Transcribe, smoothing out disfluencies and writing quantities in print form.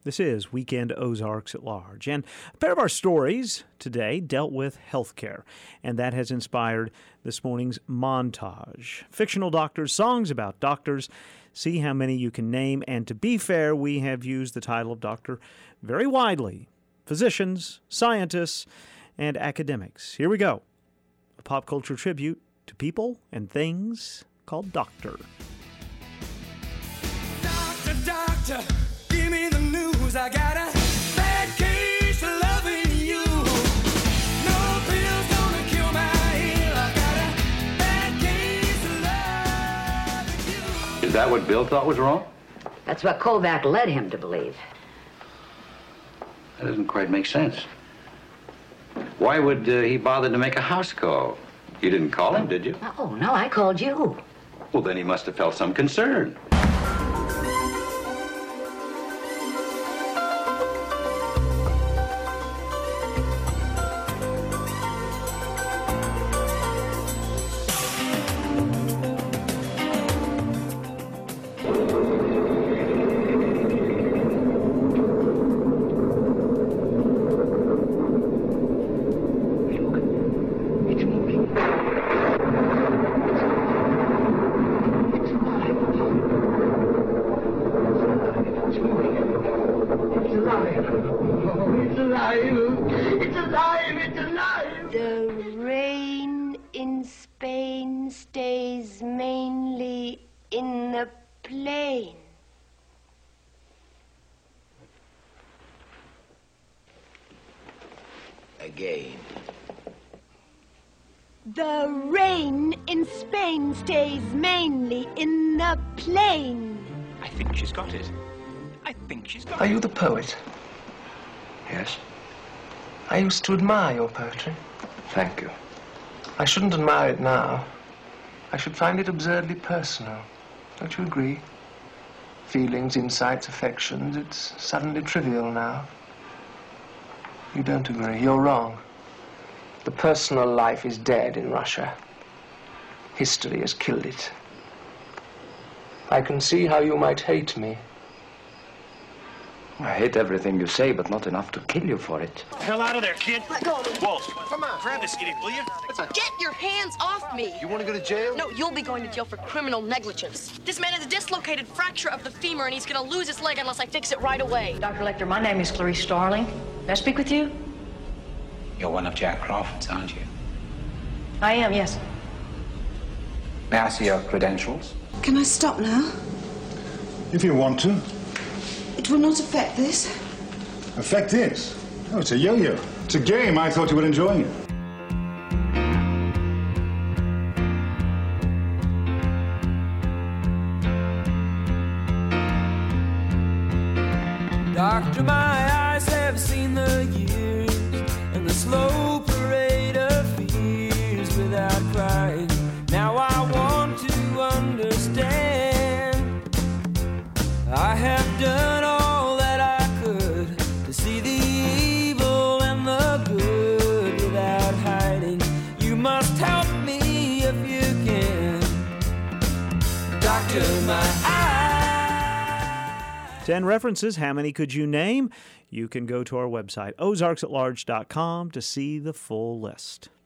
This is Weekend Ozarks at Large. And a pair of our stories today dealt with healthcare, and that has inspired this morning's montage. Fictional doctors, songs about doctors. See how many you can name. And to be fair, we have used the title of doctor very widely. Physicians, scientists, and academics. Here we go. A pop culture tribute to people and things called doctor. Doctor, doctor, give me the news. I got a bad case of loving you. No pill's gonna cure my ill. I got a bad case of loving you. Is that what Bill thought was wrong? That's what Kovac led him to believe. That doesn't quite make sense. Why would he bother to make a house call? You didn't call him, did you? Oh, no, I called you. Well, then he must have felt some concern. The rain in Spain stays mainly in the plain. Again. The rain in Spain stays mainly in the plain. I think she's got it. Are you the poet? Yes? I used to admire your poetry. Thank you. I shouldn't admire it now. I should find it absurdly personal. Don't you agree? Feelings, insights, affections, it's suddenly trivial now. You don't agree. You're wrong. The personal life is dead in Russia. History has killed it. I can see how you might hate me. I hate everything you say, but not enough to kill you for it. Hell out of there, kid. Let go of me. Walt, Come on. grab this idiot, will you? Get your hands off me. You want to go to jail? No, you'll be going to jail for criminal negligence. This man has a dislocated fracture of the femur, and he's going to lose his leg unless I fix it right away. Dr. Lecter, my name is Clarice Starling. May I speak with you? You're one of Jack Crawford's, aren't you? I am, yes. May I see your credentials? Can I stop now? If you want to. It will not affect this. Affect this? Oh, it's a yo-yo. It's a game. I thought you were enjoying it. Doctor, my eyes have seen the years and the slow parade of fears without crying. Now I want to understand. I have done all that I could to see the evil and the good without hiding. You must help me if you can. Doctor, my eyes. 10 references. How many could you name? You can go to our website, ozarksatlarge.com, to see the full list.